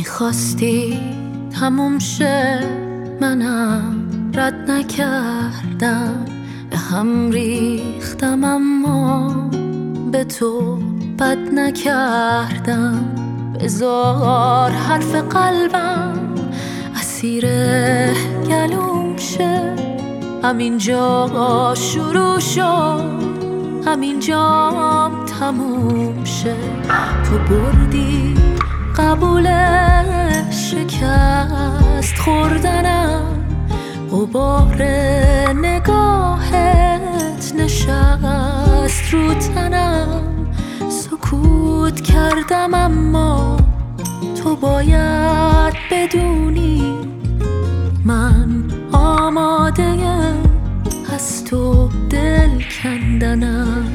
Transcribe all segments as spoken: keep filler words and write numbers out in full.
میخواستی تموم شه، منم رد نکردم، به هم ریختم اما به تو بد نکردم. بذار حرف قلبم اسیر گلوم شه، همینجا شروع شد همینجام تموم شه. تو بردی قبول شکست خوردنم، غبار نگاهت نشست رو تنم. سکوت کردم اما تو باید بدونی من آماده‌ام از تو دل کندنم.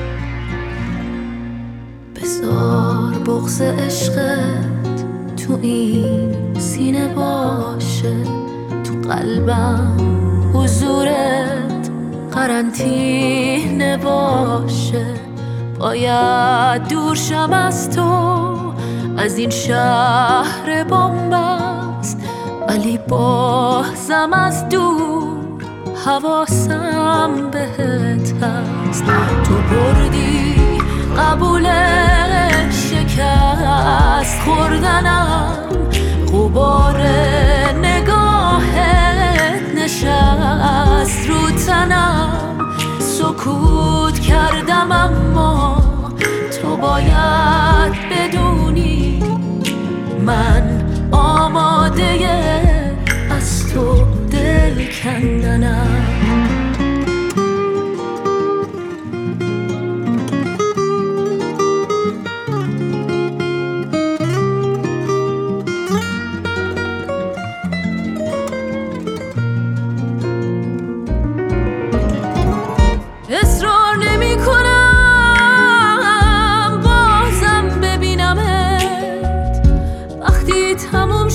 بذار بغض عشقت تو این سینه باشه، تو قلبم حضورت قرنطینه باشه. باید دور شم از تو، از این شهر بنبست، ولی بازم از دور حواسم بهت هست. تو بردی قبول شکست خوردنم، غبار نگاهت نشست رو تنم. سکوت کردم اما تو باید بدونی من آماده از تو دل کندنم. اصرار نمی کنم بازم ببینمت، وقتی تموم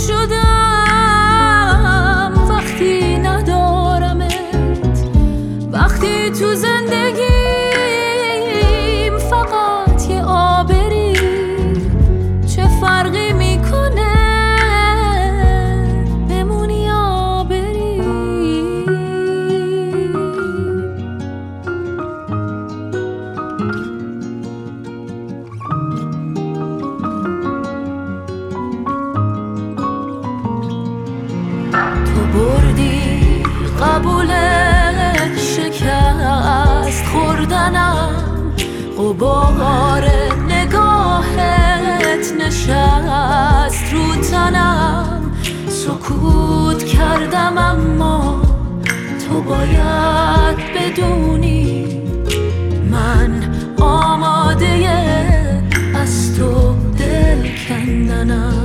شدم، وقتی ندارمت، وقتی تو زندگیم فقط یه آبری. چه فرقی میکنه بمونی آبری؟ تو بردی قبول شکست خوردنم، غبار نگاهت نشست رو تنم. سکوت کردم اما تو باید بدونی من آماده از تو دل کندنم.